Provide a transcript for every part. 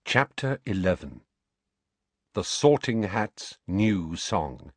Chapter 11. The Sorting Hat's New Song.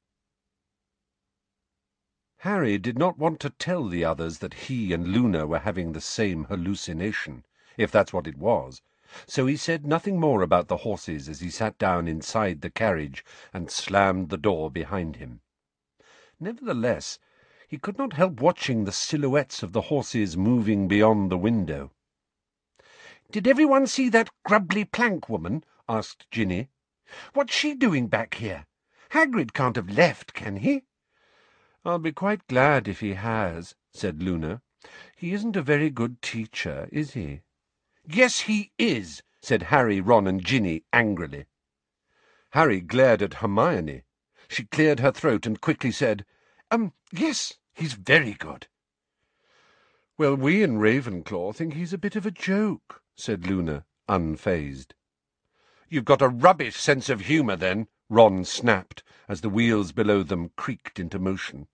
Harry did not want to tell the others that he and Luna were having the same hallucination, if that's what it was, so he said nothing more about the horses as he sat down inside the carriage and slammed the door behind him. Nevertheless, he could not help watching the silhouettes of the horses moving beyond the window. "Did everyone see that Grubbly Plank woman?" asked Ginny. "What's she doing back here? Hagrid can't have left, can he?" "I'll be quite glad if he has," said Luna. "He isn't a very good teacher, is he?" "Yes, he is," said Harry, Ron and Ginny angrily. Harry glared at Hermione. She cleared her throat and quickly said, "Yes, he's very good." "Well, we in Ravenclaw think he's a bit of a joke," said Luna, unfazed. "You've got a rubbish sense of humour, then," Ron snapped, as the wheels below them creaked into motion.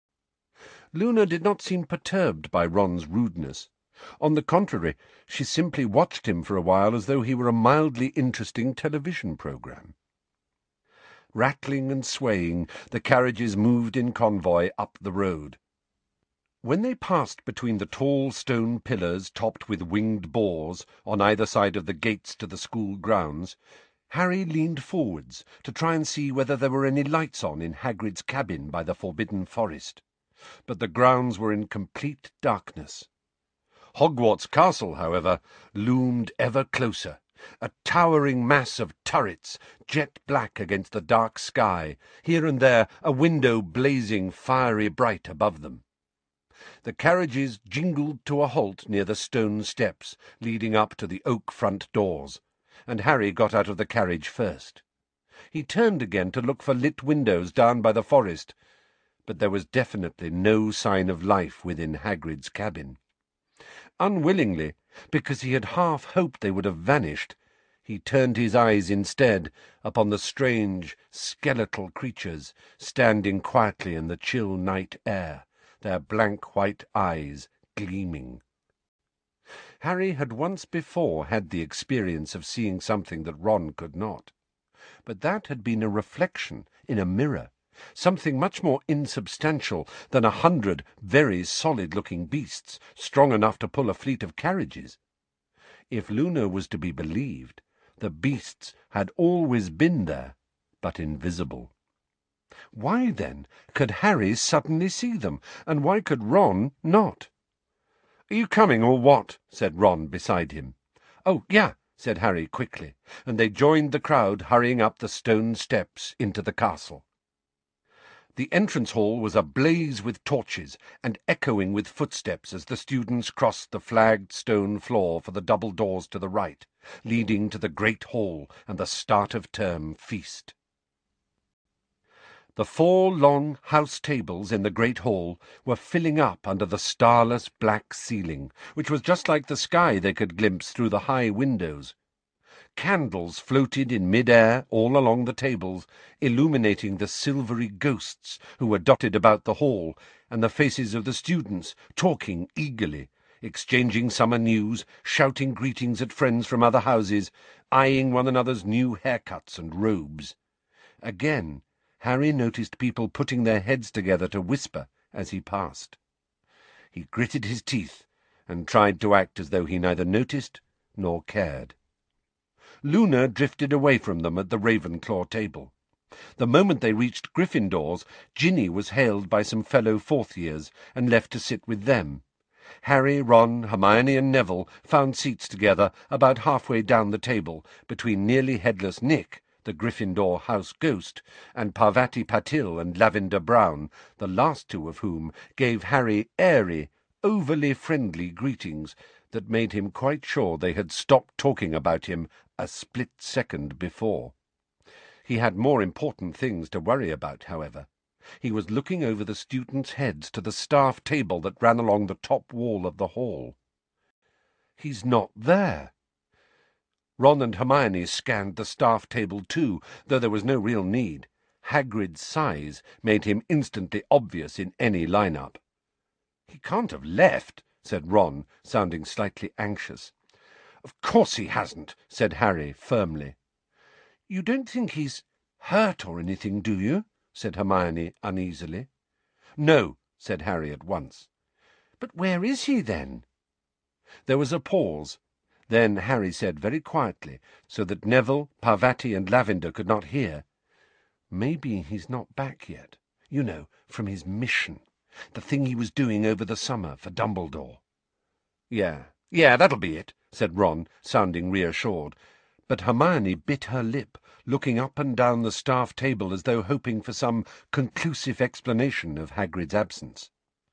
Luna did not seem perturbed by Ron's rudeness. On the contrary, she simply watched him for a while as though he were a mildly interesting television program. Rattling and swaying, the carriages moved in convoy up the road. When they passed between the tall stone pillars topped with winged boars on either side of the gates to the school grounds, Harry leaned forwards to try and see whether there were any lights on in Hagrid's cabin by the Forbidden Forest, but the grounds were in complete darkness. Hogwarts Castle, however, loomed ever closer, a towering mass of turrets, jet black against the dark sky, here and there a window blazing fiery bright above them. The carriages jingled to a halt near the stone steps leading up to the oak front doors, and Harry got out of the carriage first. He turned again to look for lit windows down by the forest, but there was definitely no sign of life within Hagrid's cabin. Unwillingly, because he had half hoped they would have vanished, he turned his eyes instead upon the strange, skeletal creatures standing quietly in the chill night air, their blank white eyes gleaming. Harry had once before had the experience of seeing something that Ron could not, but that had been a reflection in a mirror, something much more insubstantial than 100 very solid-looking beasts, strong enough to pull a fleet of carriages. If Luna was to be believed, the beasts had always been there, but invisible. Why, then, could Harry suddenly see them, and why could Ron not? "Are you coming, or what?" said Ron beside him. "Oh, yeah," said Harry quickly, and they joined the crowd hurrying up the stone steps into the castle. The entrance hall was ablaze with torches and echoing with footsteps as the students crossed the flagged stone floor for the double doors to the right, leading to the great hall and the start-of-term feast. The 4 long house tables in the great hall were filling up under the starless black ceiling, which was just like the sky they could glimpse through the high windows. Candles floated in mid-air all along the tables, illuminating the silvery ghosts who were dotted about the hall, and the faces of the students, talking eagerly, exchanging summer news, shouting greetings at friends from other houses, eyeing one another's new haircuts and robes. Again, Harry noticed people putting their heads together to whisper as he passed. He gritted his teeth and tried to act as though he neither noticed nor cared. Luna drifted away from them at the Ravenclaw table. The moment they reached Gryffindor's, Ginny was hailed by some fellow fourth-years and left to sit with them. Harry, Ron, Hermione and Neville found seats together about halfway down the table, between nearly headless Nick, the Gryffindor house ghost, and Parvati Patil and Lavender Brown, the last two of whom gave Harry airy, overly friendly greetings that made him quite sure they had stopped talking about him a split second before. He had more important things to worry about, however. He was looking over the students' heads to the staff table that ran along the top wall of the hall. "He's not there." Ron and Hermione scanned the staff table too, though there was no real need. Hagrid's size made him instantly obvious in any line-up. "He can't have left," said Ron, sounding slightly anxious. "Of course he hasn't," said Harry firmly. "You don't think he's hurt or anything, do you?" said Hermione uneasily. "No," said Harry at once. "But where is he, then?" There was a pause. Then Harry said very quietly, so that Neville, Parvati, and Lavender could not hear, "Maybe he's not back yet. You know, from his mission. The thing he was doing over the summer for Dumbledore." Yeah, that'll be it," said Ron, sounding reassured. But Hermione bit her lip, looking up and down the staff table as though hoping for some conclusive explanation of Hagrid's absence.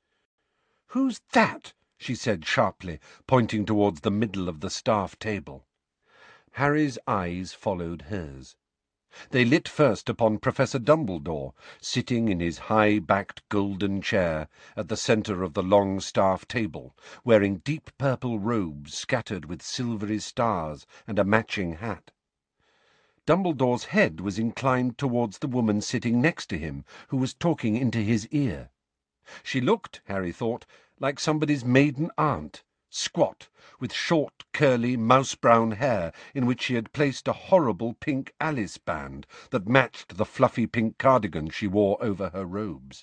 "Who's that?" she said sharply, pointing towards the middle of the staff table. Harry's eyes followed hers. They lit first upon Professor Dumbledore, sitting in his high-backed golden chair at the centre of the long staff table, wearing deep purple robes scattered with silvery stars and a matching hat. Dumbledore's head was inclined towards the woman sitting next to him, who was talking into his ear. She looked, Harry thought, like somebody's maiden aunt, squat, with short, curly, mouse-brown hair in which she had placed a horrible pink Alice band that matched the fluffy pink cardigan she wore over her robes.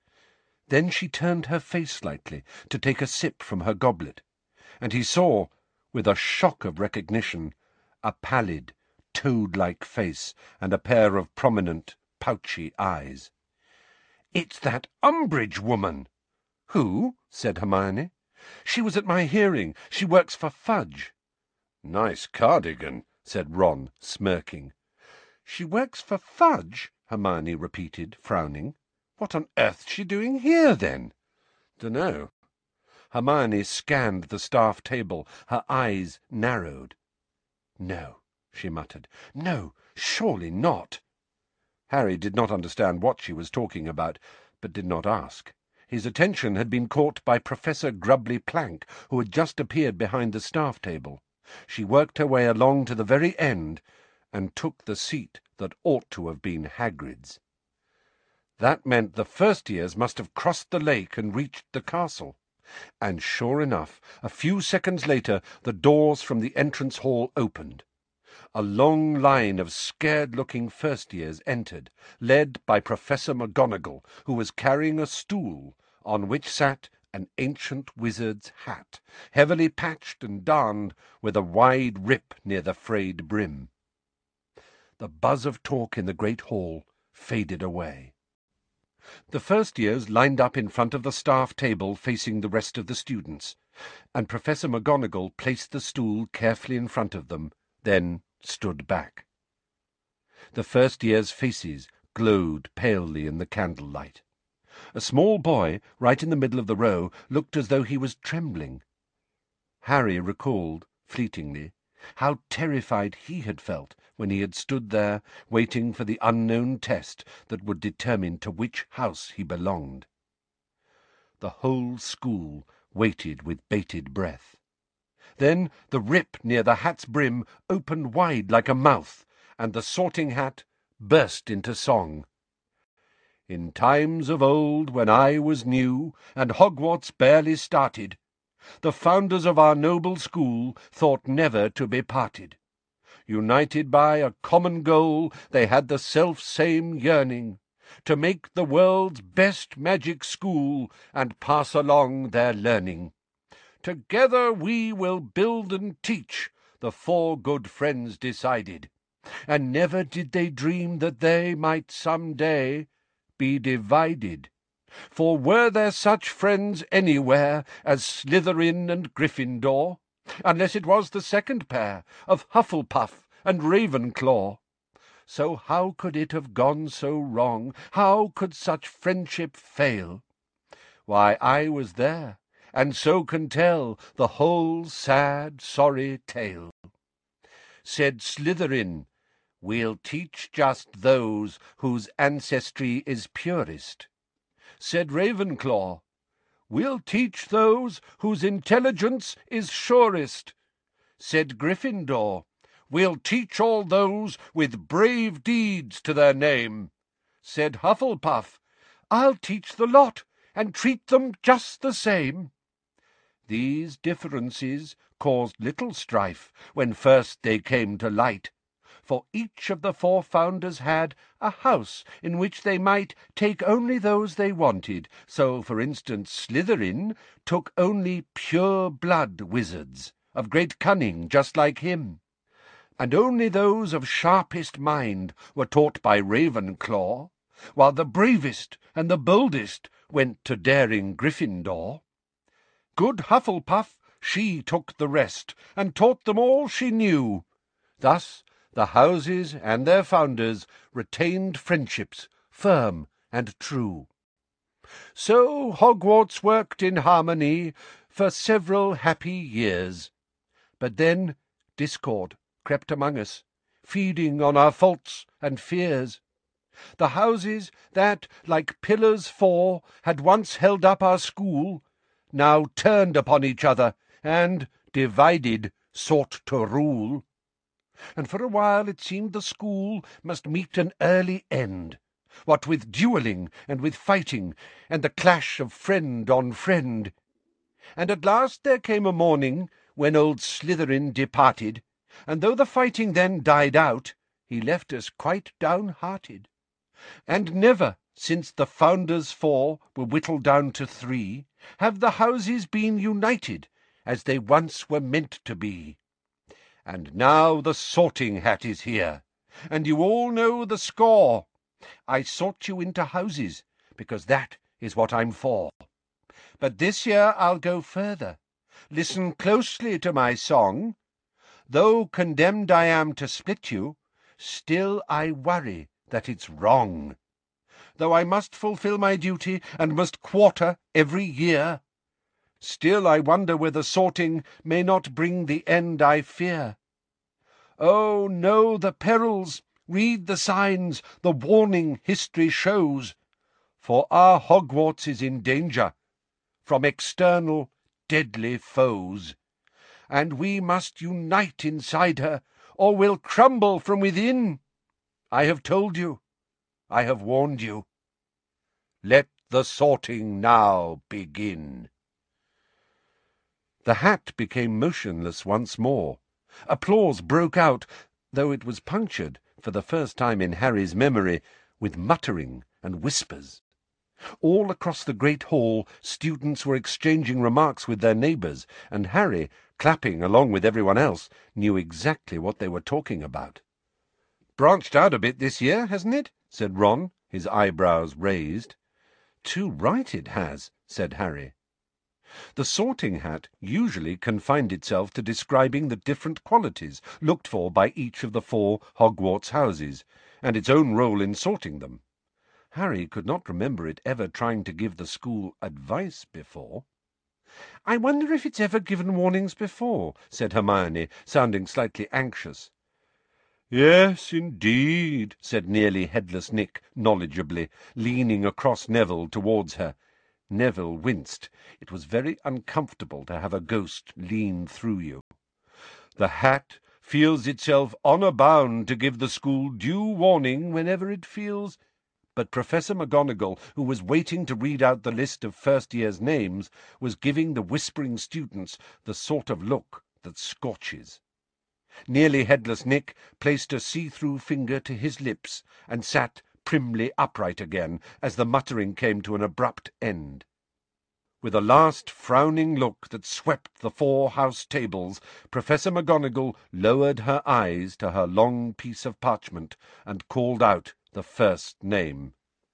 Then she turned her face slightly to take a sip from her goblet, and he saw, with a shock of recognition, a pallid, toad-like face and a pair of prominent, pouchy eyes. "It's that Umbridge woman!" "Who?" said Hermione. "She was at my hearing. She works for Fudge." "Nice cardigan," said Ron, smirking. "She works for Fudge?" Hermione repeated, frowning. "What on earth's she doing here, then?" "Dunno." Hermione scanned the staff table. Her eyes narrowed. "No," she muttered. "No, surely not." Harry did not understand what she was talking about, but did not ask. His attention had been caught by Professor Grubbly Plank, who had just appeared behind the staff table. She worked her way along to the very end, and took the seat that ought to have been Hagrid's. That meant the first years must have crossed the lake and reached the castle. And sure enough, a few seconds later the doors from the entrance hall opened. A long line of scared-looking first years entered, led by Professor McGonagall, who was carrying a stool on which sat an ancient wizard's hat, heavily patched and darned, with a wide rip near the frayed brim. The buzz of talk in the great hall faded away. The first years lined up in front of the staff table facing the rest of the students, and Professor McGonagall placed the stool carefully in front of them, then stood back. The first year's faces glowed palely in the candlelight. A small boy, right in the middle of the row, looked as though he was trembling. Harry recalled, fleetingly, how terrified he had felt when he had stood there waiting for the unknown test that would determine to which house he belonged. The whole school waited with bated breath. Then the rip near the hat's brim opened wide like a mouth, and the Sorting Hat burst into song. "In times of old, when I was new, and Hogwarts barely started, the founders of our noble school thought never to be parted. United by a common goal, they had the self-same yearning, to make the world's best magic school and pass along their learning. Together we will build and teach," the four good friends decided, and never did they dream that they might some day be divided. For were there such friends anywhere as Slytherin and Gryffindor, unless it was the second pair of Hufflepuff and Ravenclaw? So how could it have gone so wrong? How could such friendship fail? Why, I was there, and so can tell the whole sad, sorry tale. Said Slytherin, "We'll teach just those whose ancestry is purest." Said Ravenclaw, "We'll teach those whose intelligence is surest." Said Gryffindor, "We'll teach all those with brave deeds to their name." Said Hufflepuff, "I'll teach the lot and treat them just the same." These differences caused little strife when first they came to light, for each of the four founders had a house in which they might take only those they wanted. So, for instance, Slytherin took only pure-blood wizards, of great cunning just like him, and only those of sharpest mind were taught by Ravenclaw, while the bravest and the boldest went to daring Gryffindor. Good Hufflepuff, she took the rest, and taught them all she knew. Thus the houses and their founders retained friendships firm and true. So Hogwarts worked in harmony for several happy years. But then discord crept among us, feeding on our faults and fears. The houses that, like pillars four, had once held up our school, now turned upon each other, and, divided, sought to rule. And for a while it seemed the school must meet an early end, what with duelling and with fighting, and the clash of friend on friend. And at last there came a morning when old Slytherin departed, and though the fighting then died out, he left us quite downhearted. And never, since the founders four were whittled down to three, have the houses been united as they once were meant to be. And now the Sorting Hat is here, and you all know the score. I sort you into houses, because that is what I'm for. But this year I'll go further. Listen closely to my song. Though condemned I am to split you, still I worry that it's wrong. Though I must fulfil my duty, and must quarter every year, still I wonder whether sorting may not bring the end I fear. Oh, know the perils, read the signs, the warning history shows, for our Hogwarts is in danger from external deadly foes, and we must unite inside her, or we'll crumble from within. I have told you, I have warned you. Let the sorting now begin. The hat became motionless once more. Applause broke out, though it was punctured, for the first time in Harry's memory, with muttering and whispers. All across the great hall students were exchanging remarks with their neighbours, and Harry, clapping along with everyone else, knew exactly what they were talking about. "Branched out a bit this year, hasn't it?" said Ron, his eyebrows raised. "Too right it has," said Harry. The Sorting Hat usually confined itself to describing the different qualities looked for by each of the four Hogwarts houses, and its own role in sorting them. Harry could not remember it ever trying to give the school advice before. "I wonder if it's ever given warnings before," said Hermione, sounding slightly anxious. "Yes, indeed," said nearly headless Nick knowledgeably, leaning across Neville towards her. Neville winced. It was very uncomfortable to have a ghost lean through you. "The hat feels itself honour bound to give the school due warning whenever it feels—" But Professor McGonagall, who was waiting to read out the list of first-year's names, was giving the whispering students the sort of look that scorches. Nearly headless Nick placed a see-through finger to his lips and sat primly upright again as the muttering came to an abrupt end. With a last frowning look that swept the four house tables, Professor McGonagall lowered her eyes to her long piece of parchment and called out the first name.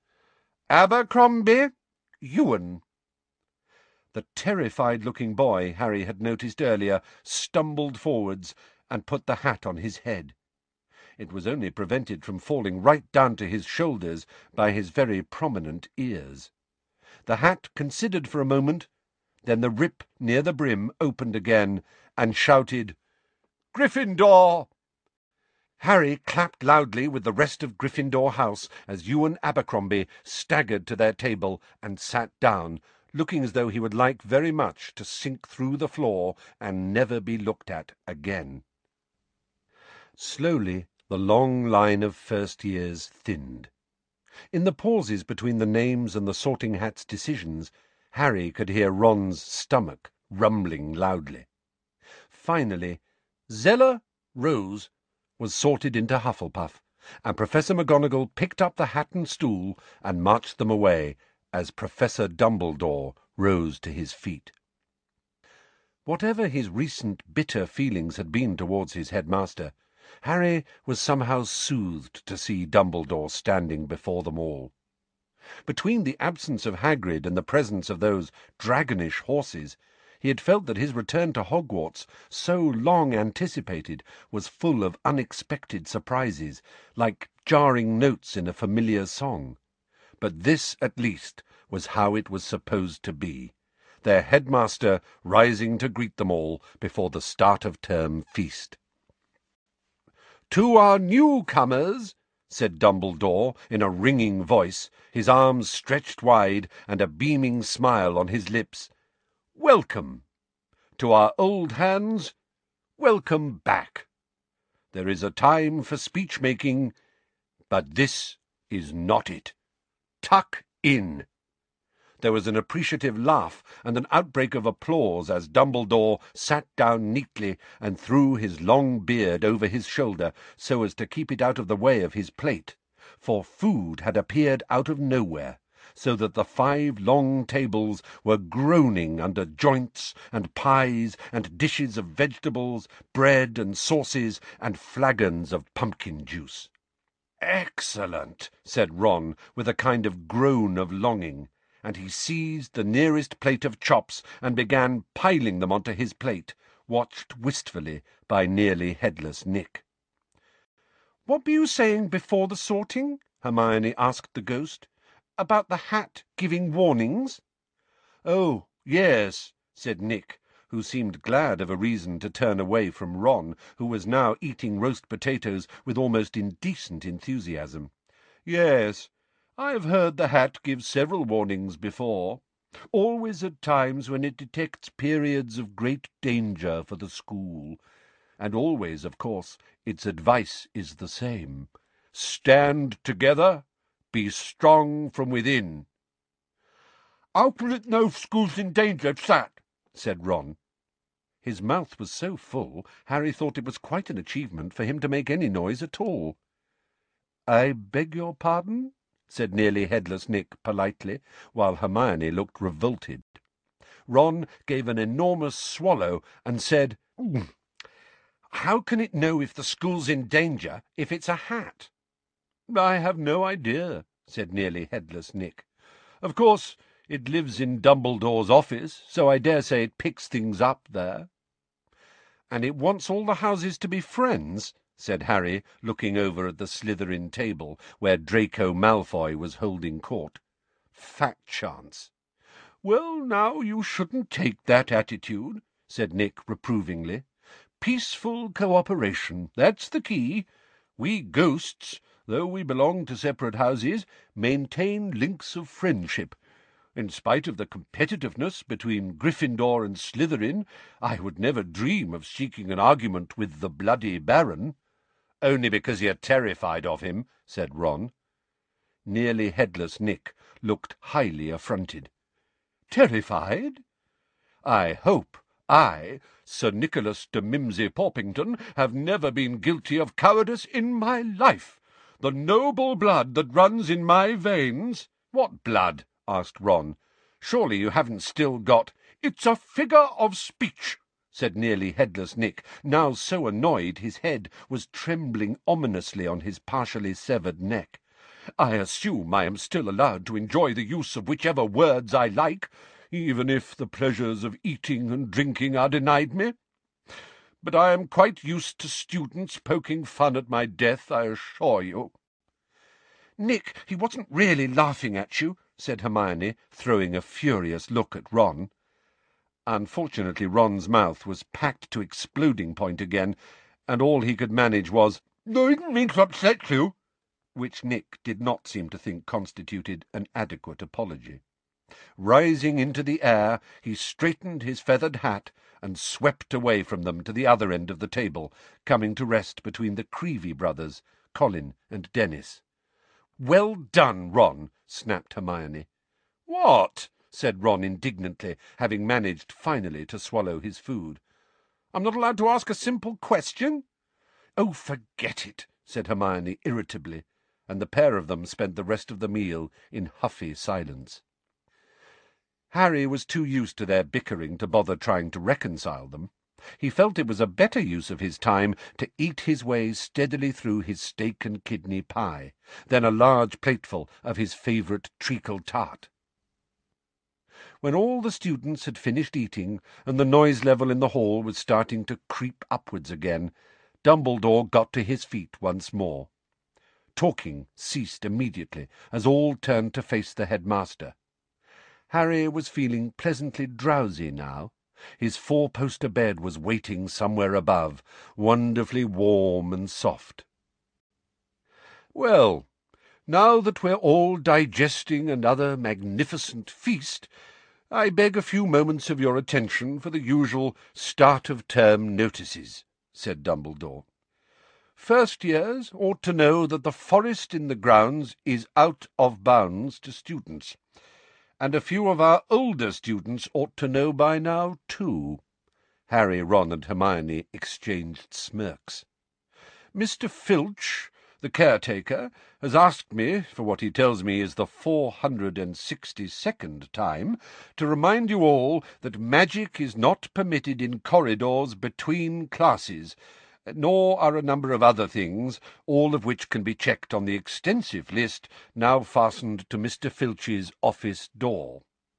"Abercrombie, Ewan." The terrified-looking boy Harry had noticed earlier stumbled forwards and put the hat on his head. It was only prevented from falling right down to his shoulders by his very prominent ears. The hat considered for a moment, then the rip near the brim opened again, and shouted, "Gryffindor!" Harry clapped loudly with the rest of Gryffindor House as Ewan Abercrombie staggered to their table and sat down, looking as though he would like very much to sink through the floor and never be looked at again. Slowly the long line of first years thinned. In the pauses between the names and the Sorting Hat's decisions, Harry could hear Ron's stomach rumbling loudly. finally, Zeller, Rose, was sorted into Hufflepuff, and Professor McGonagall picked up the hat and stool and marched them away as Professor Dumbledore rose to his feet. Whatever his recent bitter feelings had been towards his headmaster, Harry was somehow soothed to see Dumbledore standing before them all. Between the absence of Hagrid and the presence of those dragonish horses, he had felt that his return to Hogwarts, so long anticipated, was full of unexpected surprises, like jarring notes in a familiar song. But this, at least, was how it was supposed to be, their headmaster rising to greet them all before the start-of-term feast. "To our newcomers," said Dumbledore in a ringing voice, his arms stretched wide and a beaming smile on his lips, "welcome. To our old hands, welcome back. There is a time for speech-making, but this is not it. Tuck in." There was an appreciative laugh and an outbreak of applause as Dumbledore sat down neatly and threw his long beard over his shoulder so as to keep it out of the way of his plate, for food had appeared out of nowhere, so that the 5 long tables were groaning under joints and pies and dishes of vegetables, bread and sauces, and flagons of pumpkin juice. "Excellent," said Ron, with a kind of groan of longing, and he seized the nearest plate of chops and began piling them onto his plate, watched wistfully by nearly headless Nick. "What were you saying before the sorting?" Hermione asked the ghost. "About the hat giving warnings?" "Oh, yes," said Nick, who seemed glad of a reason to turn away from Ron, who was now eating roast potatoes with almost indecent enthusiasm. "Yes, I have heard the hat give several warnings before, always at times when it detects periods of great danger for the school. And always, of course, its advice is the same. Stand together, be strong from within." "How can it know if school's in danger, that?" said Ron. His mouth was so full, Harry thought it was quite an achievement for him to make any noise at all. "I beg your pardon?" said nearly headless Nick politely, while Hermione looked revolted. Ron gave an enormous swallow and said, "How can it know if the school's in danger if it's a hat?" "I have no idea," said nearly headless Nick. "Of course, it lives in Dumbledore's office, so I dare say it picks things up there." "And it wants all the houses to be friends?" said Harry, looking over at the Slytherin table, where Draco Malfoy was holding court. "Fat chance." "Well, now, you shouldn't take that attitude," said Nick reprovingly. "Peaceful cooperation, that's the key. We ghosts, though we belong to separate houses, maintain links of friendship. In spite of the competitiveness between Gryffindor and Slytherin, I would never dream of seeking an argument with the bloody Baron." "Only because you're terrified of him," said Ron. Nearly headless Nick looked highly affronted. "Terrified? I hope I, Sir Nicholas de Mimsy-Porpington, have never been guilty of cowardice in my life. The noble blood that runs in my veins—" "What blood?" asked Ron. "Surely you haven't still got—" "It's a figure of speech," said nearly headless Nick, now so annoyed his head was trembling ominously on his partially severed neck. "I assume I am still allowed to enjoy the use of whichever words I like, even if the pleasures of eating and drinking are denied me. But I am quite used to students poking fun at my death, I assure you." "Nick, he wasn't really laughing at you," said Hermione, throwing a furious look at Ron. Unfortunately, Ron's mouth was packed to exploding point again, and all he could manage was, "I didn't mean to upset you," which Nick did not seem to think constituted an adequate apology. Rising into the air, he straightened his feathered hat and swept away from them to the other end of the table, coming to rest between the Creevey brothers, Colin and Dennis. "Well done, Ron," snapped Hermione. "What?" said Ron indignantly, having managed finally to swallow his food. I'm not allowed to ask a simple question?" "Oh, forget it," said Hermione irritably, and the pair of them spent the rest of the meal in huffy silence. Harry was too used to their bickering to bother trying to reconcile them. He felt it was a better use of his time to eat his way steadily through his steak and kidney pie than a large plateful of his favourite treacle tart. When all the students had finished eating and the noise level in the hall was starting to creep upwards again, Dumbledore got to his feet once more. Talking ceased immediately as all turned to face the headmaster. Harry was feeling pleasantly drowsy now. His four-poster bed was waiting somewhere above, wonderfully warm and soft. "Well, now that we're all digesting another magnificent feast, I beg a few moments of your attention for the usual start-of-term notices," said Dumbledore. "First years ought to know that the forest in the grounds is out of bounds to students, and a few of our older students ought to know by now, too." Harry, Ron, and Hermione exchanged smirks. "Mr. Filch, the caretaker, has asked me, for what he tells me is the 462nd time, to remind you all that magic is not permitted in corridors between classes, nor are a number of other things, all of which can be checked on the extensive list now fastened to Mr. Filch's office door.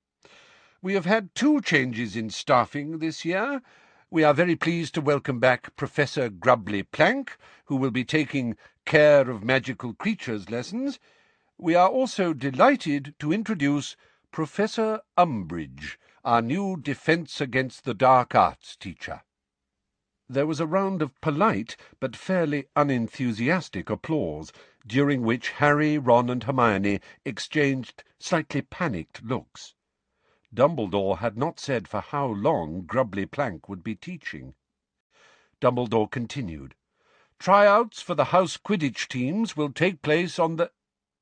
We have had 2 changes in staffing this year. We are very pleased to welcome back Professor Grubbly Plank, who will be taking Care of Magical Creatures lessons. We are also delighted to introduce Professor Umbridge, our new Defence Against the Dark Arts teacher." There was a round of polite but fairly unenthusiastic applause, during which Harry, Ron, and Hermione exchanged slightly panicked looks. Dumbledore had not said for how long Grubbly Plank would be teaching. Dumbledore continued, "Tryouts for the house Quidditch teams will take place on the—"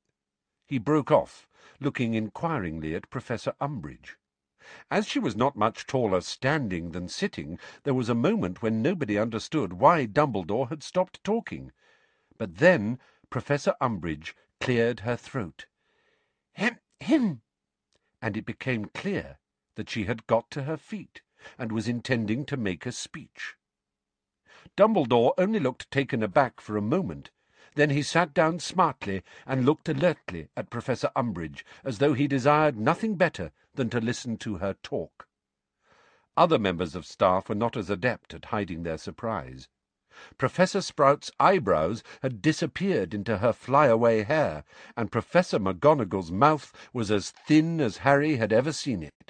He broke off, looking inquiringly at Professor Umbridge. As she was not much taller standing than sitting, there was a moment when nobody understood why Dumbledore had stopped talking. But then Professor Umbridge cleared her throat. "Hem, hem," and it became clear that she had got to her feet and was intending to make a speech. Dumbledore only looked taken aback for a moment. Then he sat down smartly and looked alertly at Professor Umbridge, as though he desired nothing better than to listen to her talk. Other members of staff were not as adept at hiding their surprise. Professor Sprout's eyebrows had disappeared into her flyaway hair, and Professor McGonagall's mouth was as thin as Harry had ever seen it.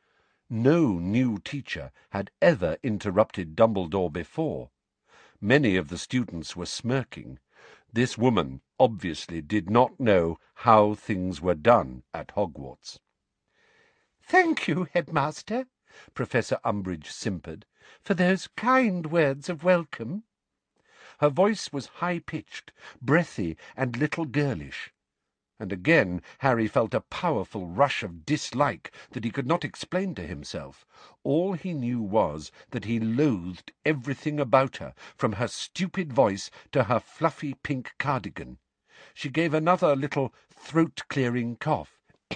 No new teacher had ever interrupted Dumbledore before. Many of the students were smirking. This woman obviously did not know how things were done at Hogwarts. "Thank you, Headmaster," Professor Umbridge simpered, "for those kind words of welcome." Her voice was high-pitched, breathy, and little girlish. And again Harry felt a powerful rush of dislike that he could not explain to himself. All he knew was that he loathed everything about her, from her stupid voice to her fluffy pink cardigan. She gave another little throat-clearing cough,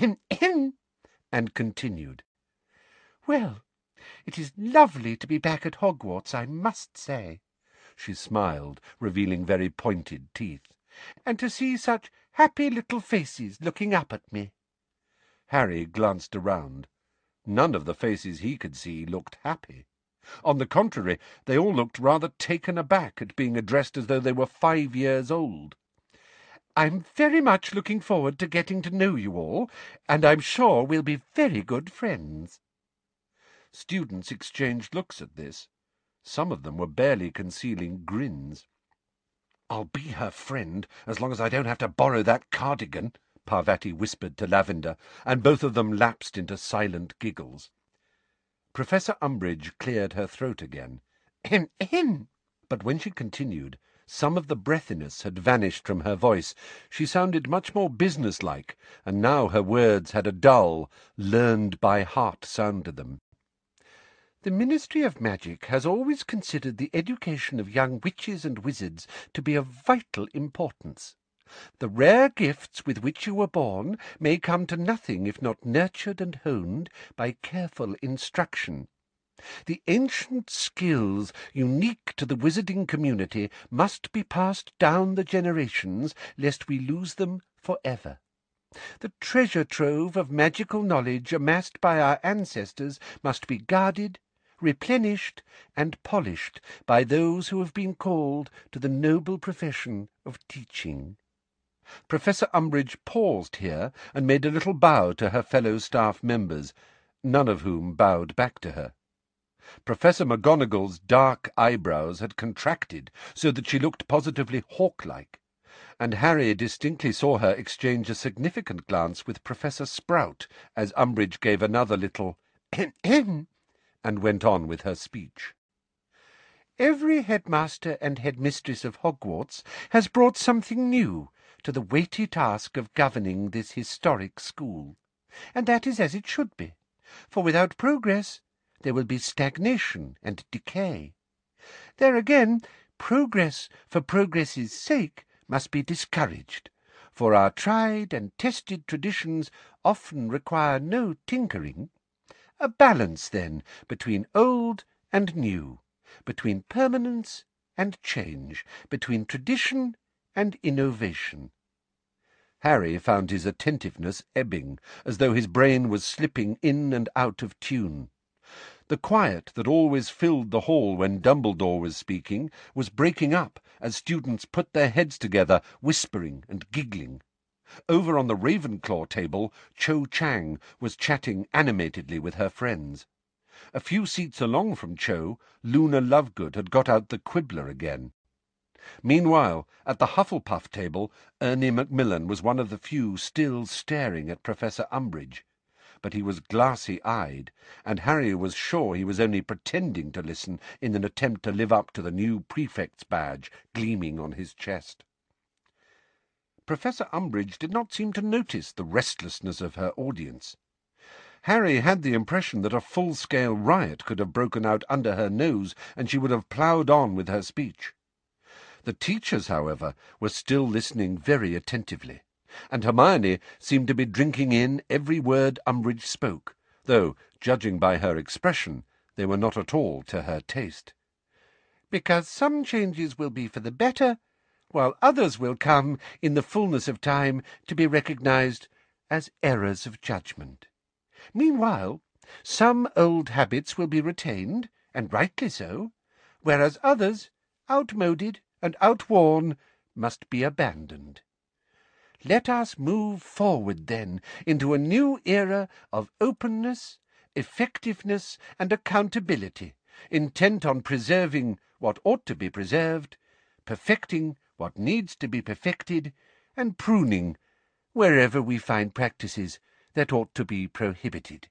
and continued, "Well, it is lovely to be back at Hogwarts, I must say." She smiled, revealing very pointed teeth. "And to see such happy little faces looking up at me." Harry glanced around. None of the faces he could see looked happy. On the contrary, they all looked rather taken aback at being addressed as though they were 5 years old. "I'm very much looking forward to getting to know you all, and I'm sure we'll be very good friends." Students exchanged looks at this. Some of them were barely concealing grins. "I'll be her friend as long as I don't have to borrow that cardigan," Parvati whispered to Lavender, and both of them lapsed into silent giggles. Professor Umbridge cleared her throat again. But when she continued, some of the breathiness had vanished from her voice. She sounded much more businesslike, and now her words had a dull, learned-by-heart sound to them. The Ministry of Magic has always considered the education of young witches and wizards to be of vital importance. The rare gifts with which you were born may come to nothing if not nurtured and honed by careful instruction. The ancient skills unique to the wizarding community must be passed down the generations, lest we lose them forever. The treasure trove of magical knowledge amassed by our ancestors must be guarded, replenished, and polished by those who have been called to the noble profession of teaching. Professor Umbridge paused here and made a little bow to her fellow staff members, none of whom bowed back to her. Professor McGonagall's dark eyebrows had contracted so that she looked positively hawk-like, and Harry distinctly saw her exchange a significant glance with Professor Sprout as Umbridge gave another little "ahem" and went on with her speech. Every headmaster and headmistress of Hogwarts has brought something new to the weighty task of governing this historic school, and that is as it should be, for without progress there will be stagnation and decay. There again, progress for progress's sake must be discouraged, for our tried and tested traditions often require no tinkering. A balance, then, between old and new, between permanence and change, between tradition and innovation. Harry found his attentiveness ebbing, as though his brain was slipping in and out of tune. The quiet that always filled the hall when Dumbledore was speaking was breaking up as students put their heads together, whispering and giggling. Over on the Ravenclaw table, Cho Chang was chatting animatedly with her friends. A few seats along from Cho, Luna Lovegood had got out the Quibbler again. Meanwhile, at the Hufflepuff table, Ernie Macmillan was one of the few still staring at Professor Umbridge. But he was glassy-eyed, and Harry was sure he was only pretending to listen in an attempt to live up to the new prefect's badge gleaming on his chest. Professor Umbridge did not seem to notice the restlessness of her audience. Harry had the impression that a full-scale riot could have broken out under her nose, and she would have ploughed on with her speech. The teachers, however, were still listening very attentively, and Hermione seemed to be drinking in every word Umbridge spoke, though, judging by her expression, they were not at all to her taste. "Because some changes will be for the better, while others will come, in the fullness of time, to be recognized as errors of judgment. Meanwhile, some old habits will be retained, and rightly so, whereas others, outmoded and outworn, must be abandoned. Let us move forward, then, into a new era of openness, effectiveness, and accountability, intent on preserving what ought to be preserved, perfecting what needs to be perfected, and pruning wherever we find practices that ought to be prohibited."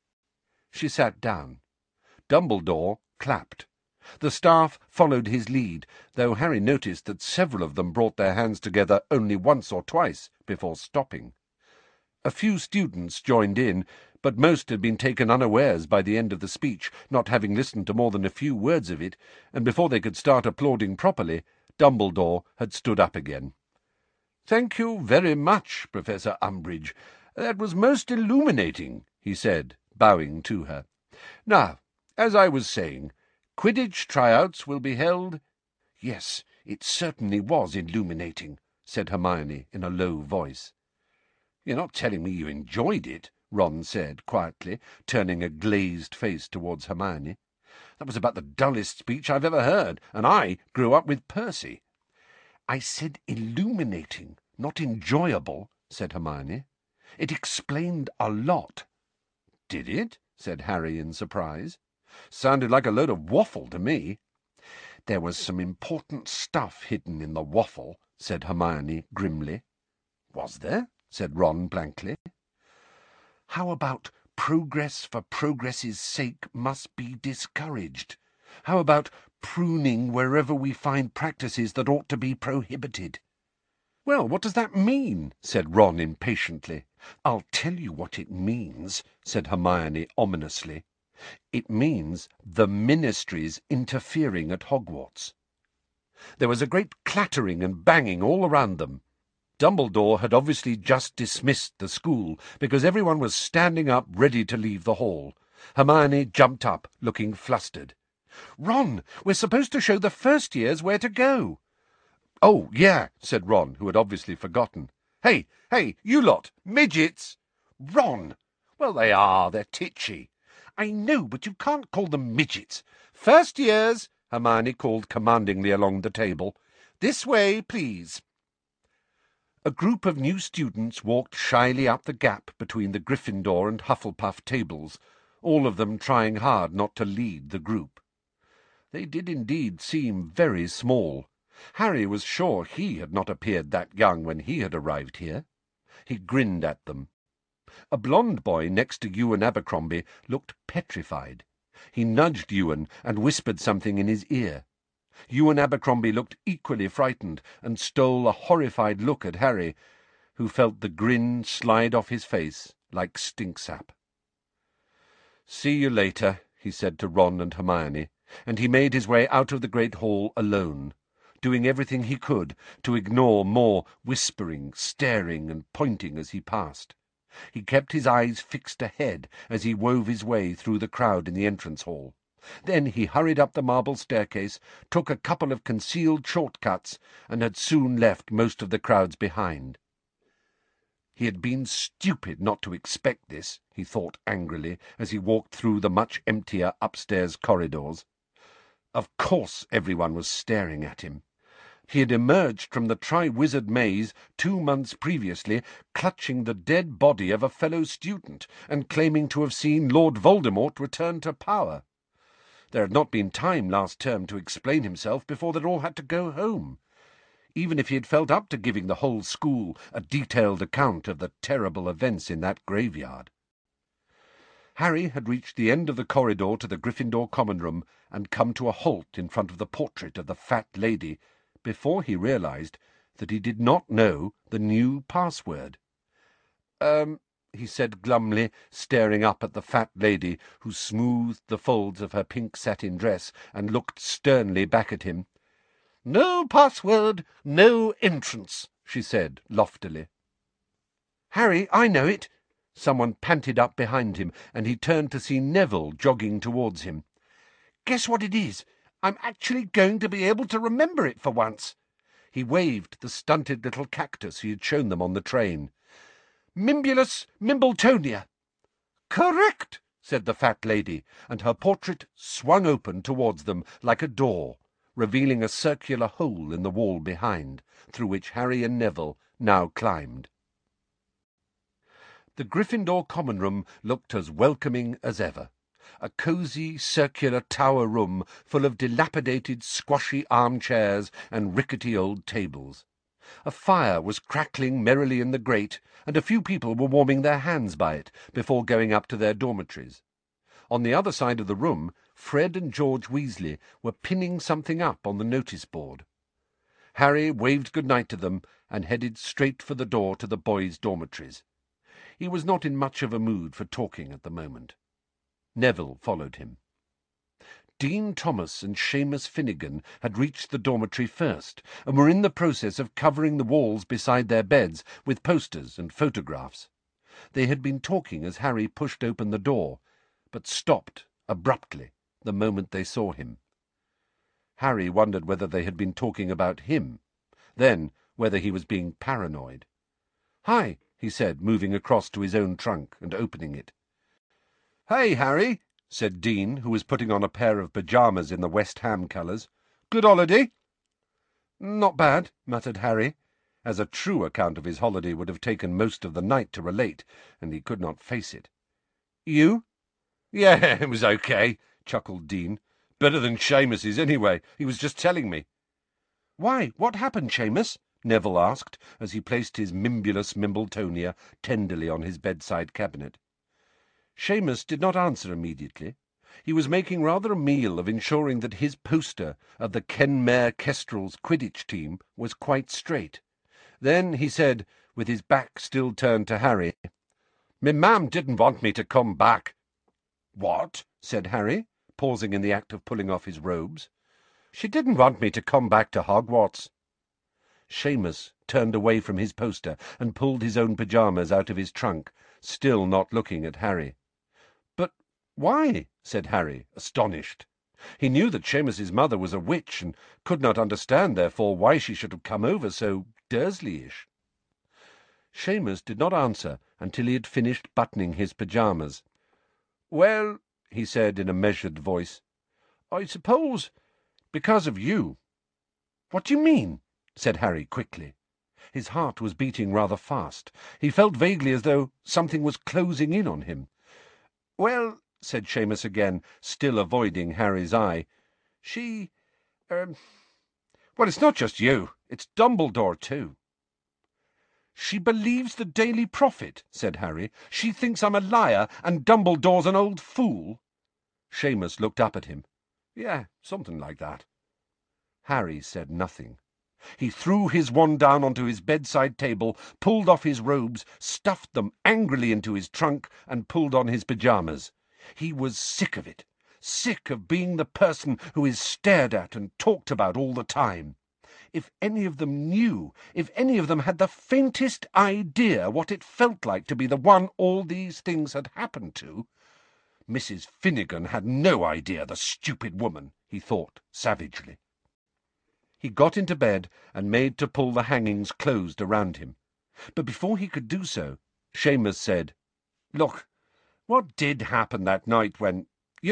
She sat down. Dumbledore clapped. The staff followed his lead, though Harry noticed that several of them brought their hands together only once or twice before stopping. A few students joined in, but most had been taken unawares by the end of the speech, not having listened to more than a few words of it, and before they could start applauding properly, Dumbledore had stood up again. "Thank you very much, Professor Umbridge. That was most illuminating," he said, bowing to her. "Now, as I was saying, Quidditch tryouts will be held—" "Yes, it certainly was illuminating," said Hermione in a low voice. "You're not telling me you enjoyed it?" Ron said quietly, turning a glazed face towards Hermione. "That was about the dullest speech I've ever heard, and I grew up with Percy." "I said illuminating, not enjoyable," said Hermione. "It explained a lot." "Did it?" said Harry in surprise. "Sounded like a load of waffle to me." "There was some important stuff hidden in the waffle," said Hermione grimly. "Was there?" said Ron blankly. "How about progress for progress's sake must be discouraged? How about pruning wherever we find practices that ought to be prohibited?" "Well, what does that mean?" said Ron impatiently. "I'll tell you what it means," said Hermione ominously. It means the Ministry's interfering at Hogwarts. There was a great clattering and banging all around them. Dumbledore had obviously just dismissed the school, because everyone was standing up ready to leave the hall. Hermione jumped up, looking flustered. "Ron, we're supposed to show the first years where to go." "Oh, yeah," said Ron, who had obviously forgotten. Hey, you lot, midgets!" "Ron!" "Well, they are. They're titchy." "I know, but you can't call them midgets." "First years," Hermione called commandingly along the table. "This way, please." A group of new students walked shyly up the gap between the Gryffindor and Hufflepuff tables, all of them trying hard not to lead the group. They did indeed seem very small. Harry was sure he had not appeared that young when he had arrived here. He grinned at them. A blond boy next to Ewan Abercrombie looked petrified. He nudged Ewan and whispered something in his ear. Ewan Abercrombie looked equally frightened and stole a horrified look at Harry, who felt the grin slide off his face like stink-sap. "See you later," he said to Ron and Hermione, and he made his way out of the great hall alone, doing everything he could to ignore more whispering, staring, and pointing as he passed. He kept his eyes fixed ahead as he wove his way through the crowd in the entrance hall. Then he hurried up the marble staircase, took a couple of concealed shortcuts, and had soon left most of the crowds behind. He had been stupid not to expect this, he thought angrily, as he walked through the much emptier upstairs corridors. Of course everyone was staring at him. He had emerged from the Triwizard Maze 2 months previously, clutching the dead body of a fellow student, and claiming to have seen Lord Voldemort return to power. There had not been time last term to explain himself before they'd all had to go home. Even if he had felt up to giving the whole school a detailed account of the terrible events in that graveyard. Harry had reached the end of the corridor to the Gryffindor common room and come to a halt in front of the portrait of the fat lady before he realized that he did not know the new password. He said glumly, staring up at the fat lady, who smoothed the folds of her pink satin dress and looked sternly back at him. "No password, no entrance," she said loftily. "Harry, I know it!" Someone panted up behind him, and he turned to see Neville jogging towards him. "Guess what it is? I'm actually going to be able to remember it for once." He waved the stunted little cactus he had shown them on the train. "Mimbulus Mimbletonia." "Correct," said the fat lady, and her portrait swung open towards them like a door, revealing a circular hole in the wall behind, through which Harry and Neville now climbed. The Gryffindor common room looked as welcoming as ever. A cosy, circular tower room full of dilapidated, squashy armchairs and rickety old tables. A fire was crackling merrily in the grate, and a few people were warming their hands by it before going up to their dormitories. On the other side of the room, Fred and George Weasley were pinning something up on the notice board. Harry waved good-night to them and headed straight for the door to the boys' dormitories. He was not in much of a mood for talking at the moment. Neville followed him. Dean Thomas and Seamus Finnegan had reached the dormitory first, and were in the process of covering the walls beside their beds with posters and photographs. They had been talking as Harry pushed open the door, but stopped abruptly the moment they saw him. Harry wondered whether they had been talking about him, then whether he was being paranoid. "Hi," he said, moving across to his own trunk and opening it. "Hey, Harry," said Dean, who was putting on a pair of pyjamas in the West Ham colours. "Good holiday?" "Not bad," muttered Harry, as a true account of his holiday would have taken most of the night to relate, and he could not face it. "You?" "Yeah, it was okay," chuckled Dean. "Better than Seamus's, anyway. He was just telling me." "Why, what happened, Seamus?" Neville asked, as he placed his Mimbulus Mimbletonia tenderly on his bedside cabinet. Seamus did not answer immediately. He was making rather a meal of ensuring that his poster of the Kenmare Kestrels Quidditch team was quite straight. Then he said, with his back still turned to Harry, "Me mam didn't want me to come back." "What?" said Harry, pausing in the act of pulling off his robes. "She didn't want me to come back to Hogwarts." Seamus turned away from his poster and pulled his own pyjamas out of his trunk, still not looking at Harry. "But why?" said Harry, astonished. He knew that Seamus's mother was a witch, and could not understand, therefore, why she should have come over so Dursley-ish. Seamus did not answer until he had finished buttoning his pyjamas. "Well," he said in a measured voice, "I suppose because of you." "What do you mean?" said Harry quickly. His heart was beating rather fast. He felt vaguely as though something was closing in on him. "Well," said Seamus again, still avoiding Harry's eye, "she... well, it's not just you. It's Dumbledore, too." "She believes the Daily Prophet," said Harry. "She thinks I'm a liar and Dumbledore's an old fool." Seamus looked up at him. "Yeah, something like that." Harry said nothing. He threw his wand down onto his bedside table, pulled off his robes, stuffed them angrily into his trunk, and pulled on his pyjamas. He was sick of it, sick of being the person who is stared at and talked about all the time. If any of them knew, if any of them had the faintest idea what it felt like to be the one all these things had happened to. Mrs. Finnegan had no idea, the stupid woman, he thought savagely. He got into bed and made to pull the hangings closed around him. But before he could do so, Seamus said, "Look, what did happen that night when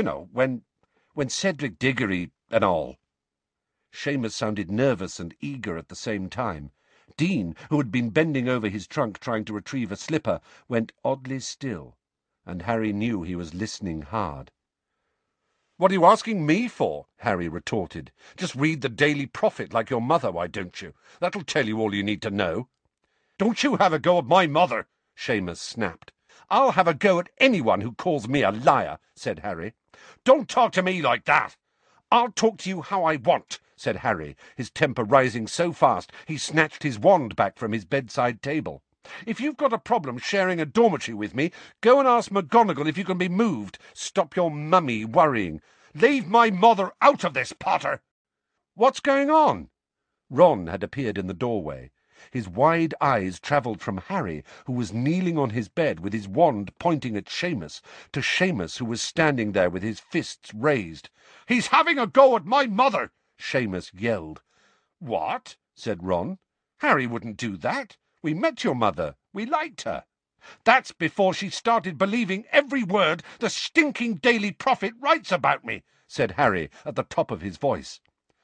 Cedric Diggory and all?" Seamus sounded nervous and eager at the same time. Dean, who had been bending over his trunk trying to retrieve a slipper, went oddly still, and Harry knew he was listening hard. "What are you asking me for?" Harry retorted. "Just read the Daily Prophet like your mother, why don't you? That'll tell you all you need to know." "Don't you have a go at my mother," Seamus snapped. "I'll have a go at anyone who calls me a liar," said Harry. "Don't talk to me like that." "I'll talk to you how I want," said Harry, his temper rising so fast he snatched his wand back from his bedside table. "If you've got a problem sharing a dormitory with me, go and ask McGonagall if you can be moved. Stop your mummy worrying. Leave my mother out of this, Potter." "What's going on?" Ron had appeared in the doorway. His wide eyes travelled from Harry, who was kneeling on his bed with his wand pointing at Seamus, to Seamus, who was standing there with his fists raised. "He's having a go at my mother!" Seamus yelled. "What?" said Ron. "Harry wouldn't do that. We met your mother. We liked her." "That's before she started believing every word the stinking Daily Prophet writes about me," said Harry at the top of his voice.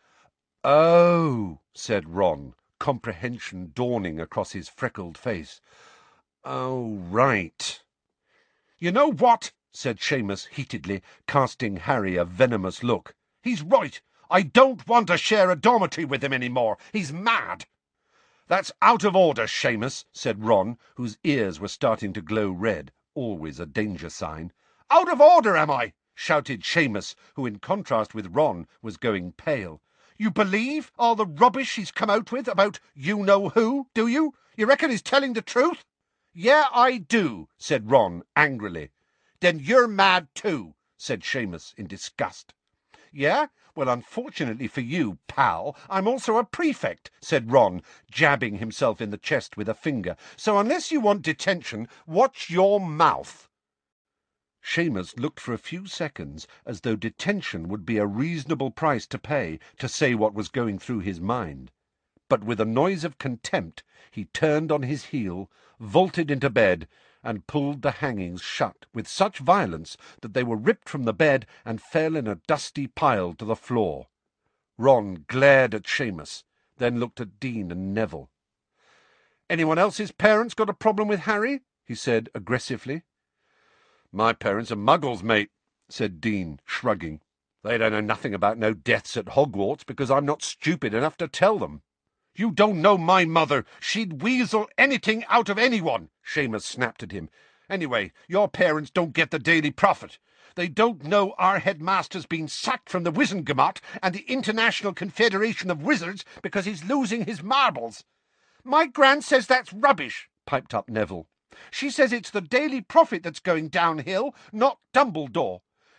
"Oh," said Ron, comprehension dawning across his freckled face. "Oh, right." "You know what?" said Seamus heatedly, casting Harry a venomous look. "He's right. I don't want to share a dormitory with him any more. He's mad." "That's out of order, Seamus," said Ron, whose ears were starting to glow red, always a danger sign. "Out of order, am I?" shouted Seamus, who, in contrast with Ron, was going pale. "You believe all the rubbish he's come out with about you-know-who, do you? You reckon he's telling the truth?" "Yeah, I do," said Ron angrily. "Then you're mad too," said Seamus in disgust. "Yeah? Well, unfortunately for you, pal, I'm also a prefect," said Ron, jabbing himself in the chest with a finger. "So unless you want detention, watch your mouth." Seamus looked for a few seconds as though detention would be a reasonable price to pay to say what was going through his mind. But with a noise of contempt he turned on his heel, vaulted into bed, and pulled the hangings shut with such violence that they were ripped from the bed and fell in a dusty pile to the floor. Ron glared at Seamus, then looked at Dean and Neville. "Anyone else's parents got a problem with Harry?" he said aggressively. "My parents are muggles, mate," said Dean, shrugging. "They don't know nothing about no deaths at Hogwarts because I'm not stupid enough to tell them." "You don't know my mother. She'd weasel anything out of anyone," Seamus snapped at him. "Anyway, your parents don't get the Daily Prophet. They don't know our headmaster's been sacked from the Wizengamot and the International Confederation of Wizards because he's losing his marbles." "My gran says that's rubbish," piped up Neville. "She says it's the Daily Prophet that's going downhill, not Dumbledore.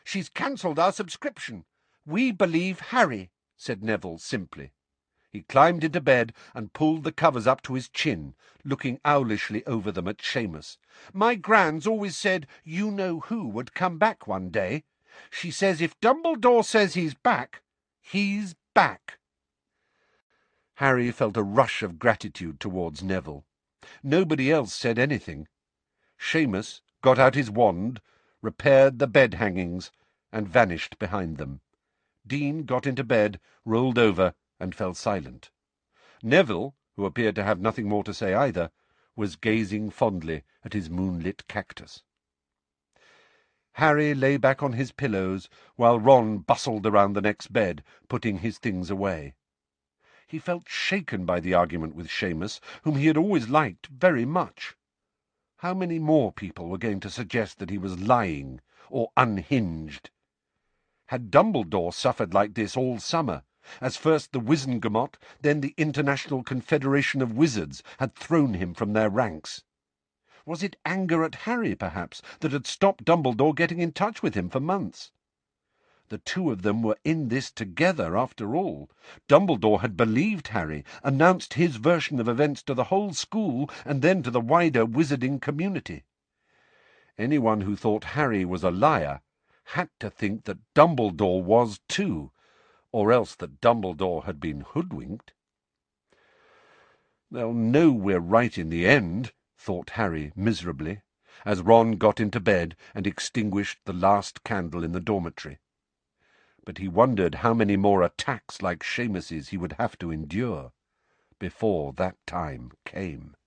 She's cancelled our subscription. We believe Harry, said Neville simply. He climbed into bed and pulled the covers up to his chin, looking owlishly over them at Seamus. My Gran's always said you-know-who would come back one day. She says if Dumbledore says he's back, he's back. Harry felt a rush of gratitude towards Neville. Nobody else said anything. Seamus got out his wand, repaired the bed-hangings, and vanished behind them. Dean got into bed, rolled over, and fell silent. Neville, who appeared to have nothing more to say either, was gazing fondly at his moonlit cactus. Harry lay back on his pillows while Ron bustled around the next bed, putting his things away. He felt shaken by the argument with Seamus, whom he had always liked very much. How many more people were going to suggest that he was lying or unhinged? Had Dumbledore suffered like this all summer, as first the Wizengamot, then the International Confederation of Wizards had thrown him from their ranks? Was it anger at Harry, perhaps, that had stopped Dumbledore getting in touch with him for months? The two of them were in this together, after all. Dumbledore had believed Harry, announced his version of events to the whole school and then to the wider wizarding community. Anyone who thought Harry was a liar had to think that Dumbledore was too, or else that Dumbledore had been hoodwinked. They'll know we're right in the end, thought Harry miserably, as Ron got into bed and extinguished the last candle in the dormitory. But he wondered how many more attacks like Seamus's he would have to endure before that time came.